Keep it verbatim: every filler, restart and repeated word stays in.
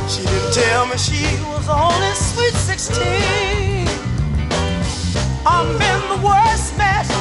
She didn't tell me she was only sweet sixteen. I'm in the worst mess